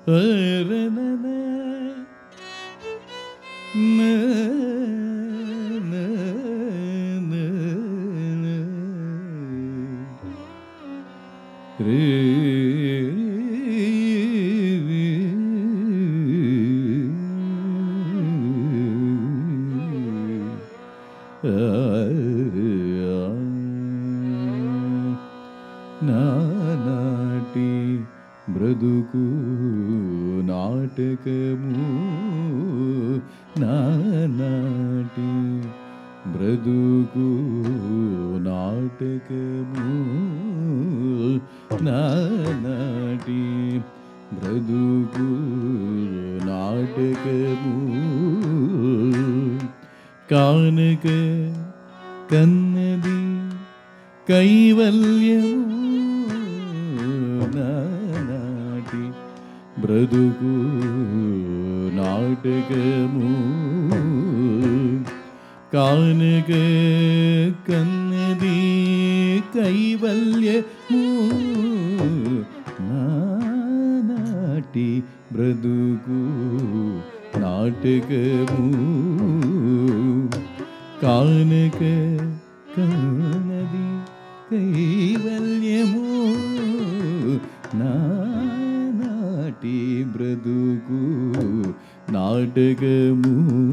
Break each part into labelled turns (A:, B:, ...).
A: నానాటి బ్రతుకు నాటకము, నానాటి బ్రతుకు నాటకము, నానాటి బ్రతుకు నాటకము, కానక కన్నది కైవల్యము, నానాటి బ్రతుకు నాటకము, కానక కన్నది కైవల్యము, నానాటి బ్రతుకు నాటకము, కానక కన్నది కైవల్యము, నానాటి బ్రతుకు నాటకము,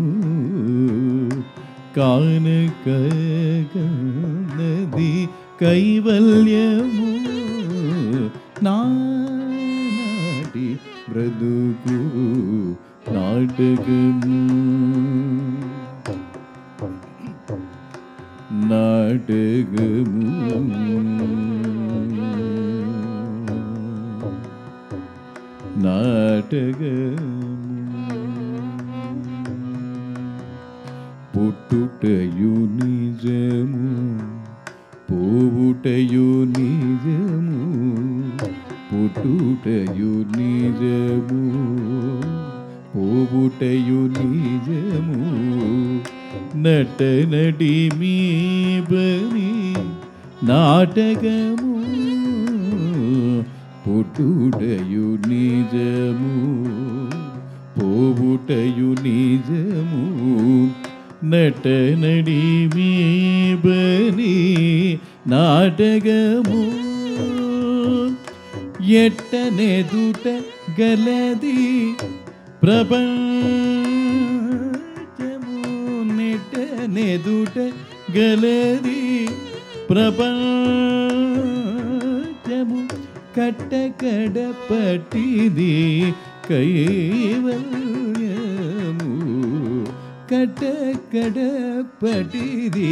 A: కానక కన్నది కైవల్యము, నానాటి బ్రతుకు నాటకము, నాటకము, నాటకము. పుట్టుటయు నిజము, పోవుటయు నిజము, పుట్టుటయు నిజము, పోవుటయు నిజము, నట నటి మీ బని నాటకము, పుట్టుటయు నిజము, పోవుటయు నిజము, నట నడి మీ బని నాటకము, ఎట్టనెదుట గలది ప్రపంచము, నెట్టనెదుట గలది ప్రపంచము, కట్టకడ పట్టిది కైవల్యము, కట్టకడ పట్టిది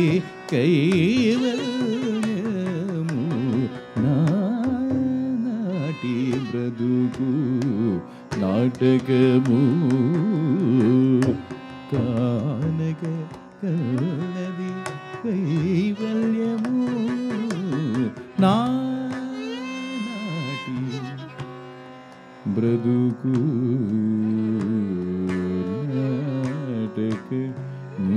A: కైవల్యము, నానాటి బ్రతుకు నాటకము, కానక కన్నది కైవల్యము, నానాటి బ్రతుకు నాటకము.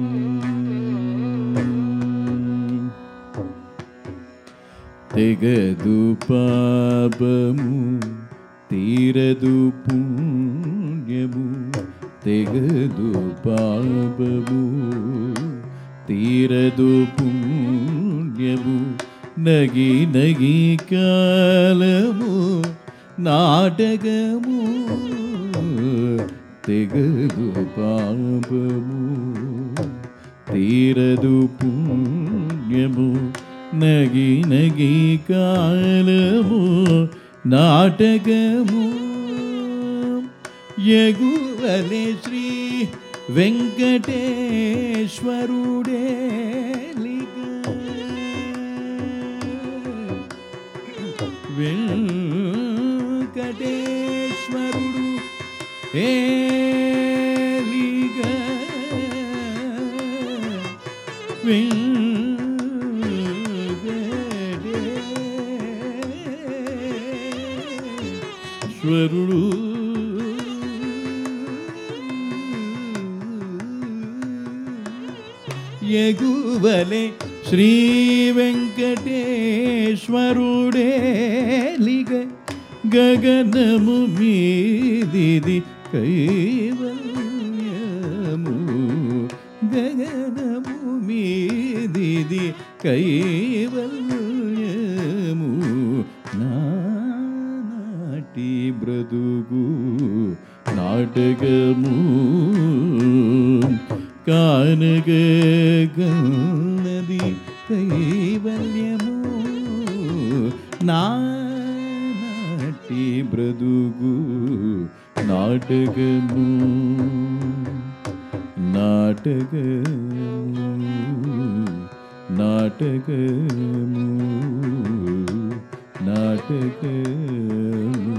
A: తెగదు పాపము తీరదు పుణ్యము, తెగదు పాపము తీరదు పుణ్యము, నగి నగి కాలము నాటకము, తెగదు పాపము తీరదు పుణ్యము, నగి నగి కాలము నాటకము, ఎగువలే శ్రీ వెంకటేశ్వరుడే వెంకటేశ్వరుడు ఏలిగ, వెంకటేశ్వరుడు ఎగువలే శ్రీ వెంకటేశ్వరుడేలిగ, గగనము మీదిది కైవల్యము గగనము మీదిది కైవల్యము నాటి బ్రతుకు నాటకము కానగన్నది కైవల్యము నాటి బ్రతుకు నాటకము నాటకము నాటకము నాటకము